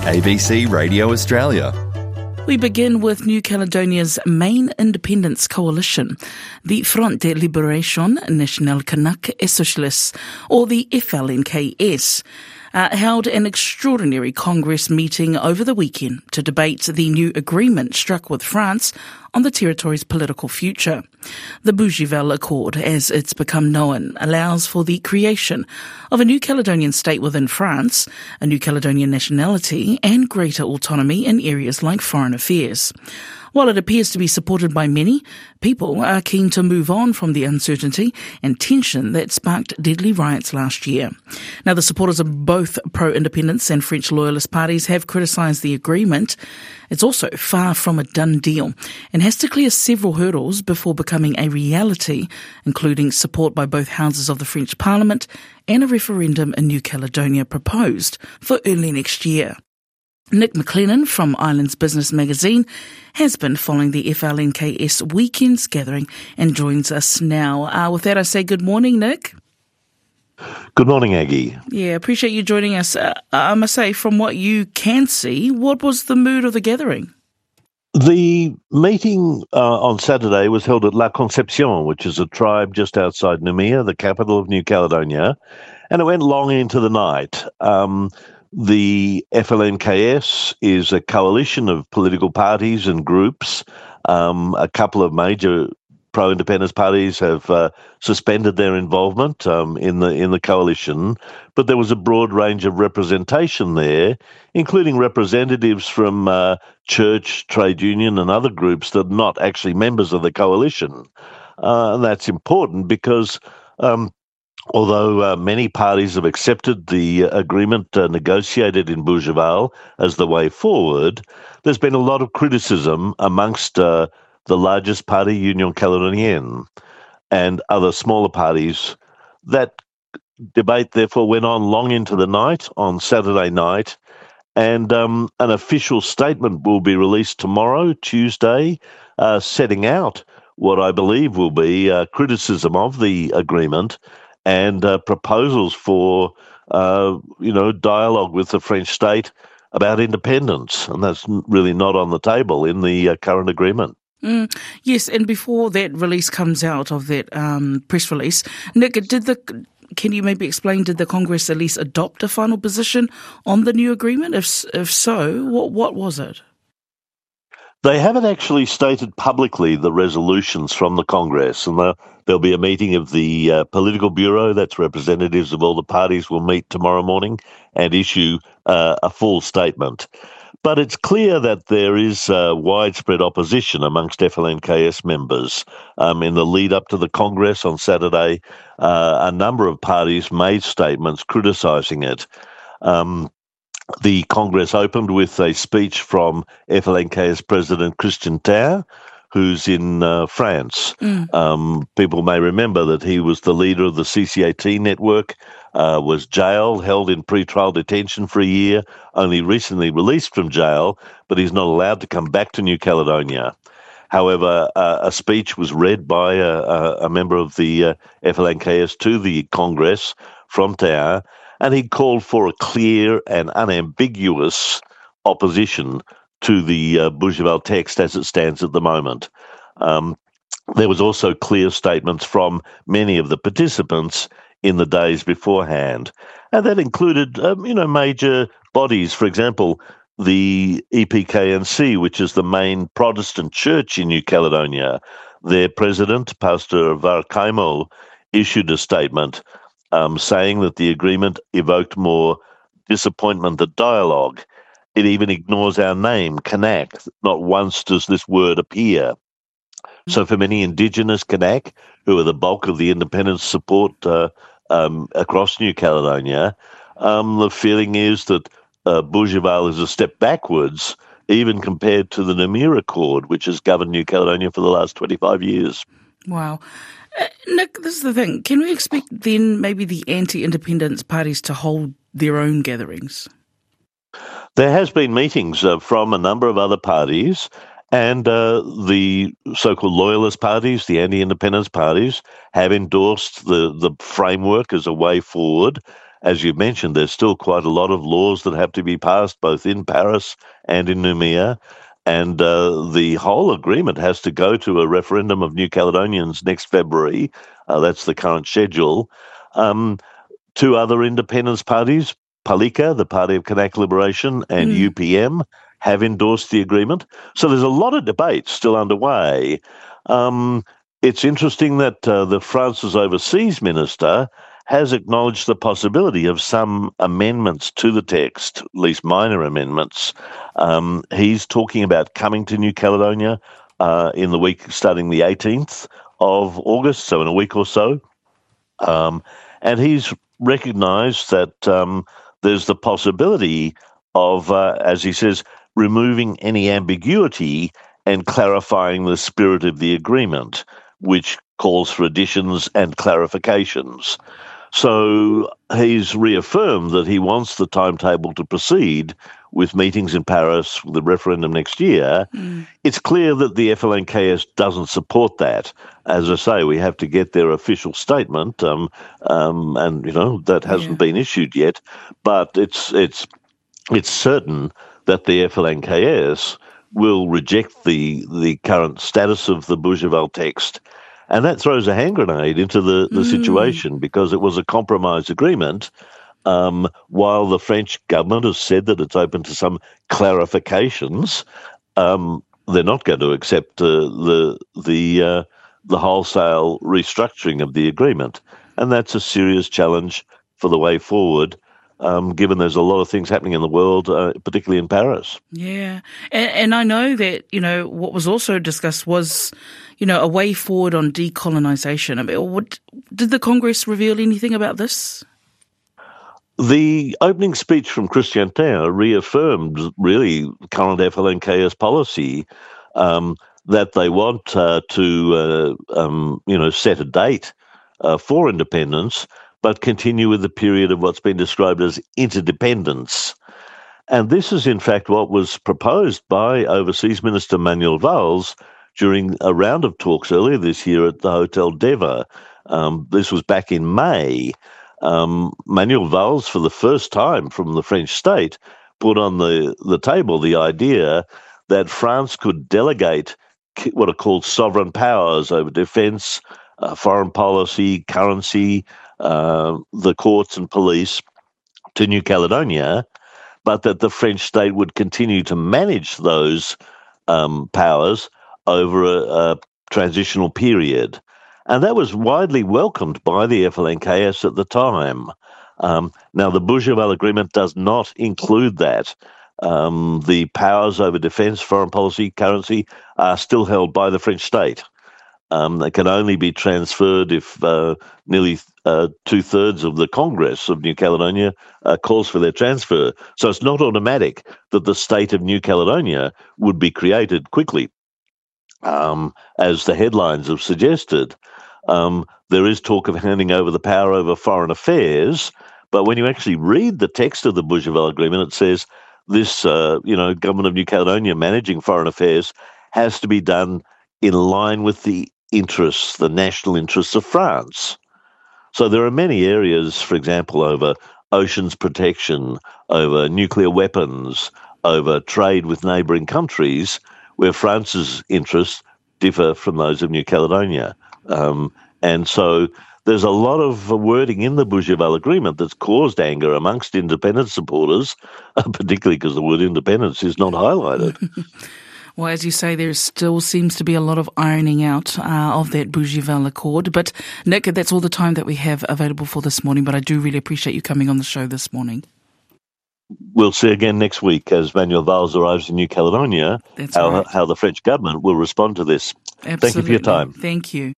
ABC Radio Australia. We begin with New Caledonia's main independence coalition, the Front de Libération Nationale Kanak et Socialiste, or the FLNKS, held an extraordinary Congress meeting over the weekend to debate the new agreement struck with France on the territory's political future. The Bougival Accord, as it's become known, allows for the creation of a New Caledonian state within France, a New Caledonian nationality, and greater autonomy in areas like foreign affairs. While it appears to be supported by many, people are keen to move on from the uncertainty and tension that sparked deadly riots last year. Now, the supporters of both pro-independence and French loyalist parties have criticised the agreement. It's also far from a done deal and has to clear several hurdles before becoming a reality, including support by both houses of the French Parliament and a referendum in New Caledonia proposed for early next year. Nick McLennan from Islands Business Magazine has been following the FLNKS weekend's gathering and joins us now. With that, I say good morning, Nick. Good morning, Aggie. Yeah, appreciate you joining us. I must say, from what you can see, what was the mood of the gathering? The meeting on Saturday was held at La Concepcion, which is a tribe just outside Noumea, the capital of New Caledonia, and it went long into the night. The FLNKS is a coalition of political parties and groups. A couple of major pro-independence parties have suspended their involvement in the coalition, but there was a broad range of representation there, including representatives from church, trade union, and other groups that are not actually members of the coalition. And that's important because although many parties have accepted the agreement negotiated in Bougival as the way forward, there's been a lot of criticism amongst the largest party, Union Caledonienne, and other smaller parties. That debate, therefore, went on long into the night on Saturday night, and an official statement will be released tomorrow, Tuesday, setting out what I believe will be criticism of the agreement and proposals for, dialogue with the French state about independence. And that's really not on the table in the current agreement. Yes, and before that release comes out of that press release, Nick, can you maybe explain, did the Congress at least adopt a final position on the new agreement? If so, what was it? They haven't actually stated publicly the resolutions from the Congress, and there'll be a meeting of the Political Bureau, that's representatives of all the parties, will meet tomorrow morning and issue a full statement. But it's clear that there is widespread opposition amongst FLNKS members. In the lead up to the Congress on Saturday, a number of parties made statements criticising it. The Congress opened with a speech from FLNKS President Christian Tair, who's in France. People may remember that he was the leader of the CCAT network, was jailed, held in pre-trial detention for a year, only recently released from jail, but he's not allowed to come back to New Caledonia. However, a speech was read by a member of the FLNKS to the Congress from Tair, and he called for a clear and unambiguous opposition to the Bougival text as it stands at the moment. There was also clear statements from many of the participants in the days beforehand, and that included, major bodies. For example, the EPKNC, which is the main Protestant church in New Caledonia. Their president, Pastor Varkaimo, issued a statement saying that the agreement evoked more disappointment than dialogue. It even ignores our name, Kanak. Not once does this word appear. So for many Indigenous Kanak, who are the bulk of the independence support across New Caledonia, the feeling is that Bougival is a step backwards, even compared to the Noumea Accord, which has governed New Caledonia for the last 25 years. Wow. Nick, this is the thing. Can we expect then maybe the anti-independence parties to hold their own gatherings? There has been meetings from a number of other parties, and the so-called loyalist parties, the anti-independence parties, have endorsed the framework as a way forward, as you mentioned, there's still quite a lot of laws that have to be passed, both in Paris and in Noumea. And the whole agreement has to go to a referendum of New Caledonians next February. That's the current schedule. Two other independence parties, Palika, the Party of Kanak Liberation, and UPM, have endorsed the agreement. So there's a lot of debate still underway. It's interesting that France's overseas minister has acknowledged the possibility of some amendments to the text, at least minor amendments. He's talking about coming to New Caledonia in the week starting the 18th of August, so in a week or so. And he's recognised that there's the possibility of, as he says, removing any ambiguity and clarifying the spirit of the agreement, which calls for additions and clarifications. So he's reaffirmed that he wants the timetable to proceed with meetings in Paris, the referendum next year. It's clear that the FLNKS doesn't support that. As I say, we have to get their official statement, and that hasn't been issued yet. But it's certain that the FLNKS will reject the current status of the Bougival text. And that throws a hand grenade into the situation, because it was a compromise agreement. While the French government has said that it's open to some clarifications, they're not going to accept the wholesale restructuring of the agreement. And that's a serious challenge for the way forward, given there's a lot of things happening in the world, particularly in Paris. Yeah. And I know that, what was also discussed was, a way forward on decolonisation. I mean, did the Congress reveal anything about this? The opening speech from Christian Taylor reaffirmed really current FLNKS policy, that they want to set a date for independence, but continue with the period of what's been described as interdependence. And this is, in fact, what was proposed by Overseas Minister Manuel Valls during a round of talks earlier this year at the Hotel Deva. This was back in May. Manuel Valls, for the first time from the French state, put on the table the idea that France could delegate what are called sovereign powers over defence, foreign policy, currency, the courts and police to New Caledonia, but that the French state would continue to manage those powers over a transitional period. And that was widely welcomed by the FLNKS at the time. Now, the Bougival Agreement does not include that. The powers over defence, foreign policy, currency are still held by the French state. They can only be transferred if nearly two-thirds of the Congress of New Caledonia calls for their transfer. So it's not automatic that the state of New Caledonia would be created quickly, as the headlines have suggested. There is talk of handing over the power over foreign affairs, but when you actually read the text of the Bougival Agreement, it says this, government of New Caledonia managing foreign affairs has to be done in line with the interests, the national interests of France. So there are many areas, for example, over oceans protection, over nuclear weapons, over trade with neighbouring countries, where France's interests differ from those of New Caledonia. And so there's a lot of wording in the Bougival Agreement that's caused anger amongst independence supporters, particularly because the word independence is not highlighted. Well, as you say, there still seems to be a lot of ironing out of that Bougival Accord. But, Nick, that's all the time that we have available for this morning. But I do really appreciate you coming on the show this morning. We'll see again next week as Manuel Valls arrives in New Caledonia, how the French government will respond to this. Absolutely. Thank you for your time. Thank you.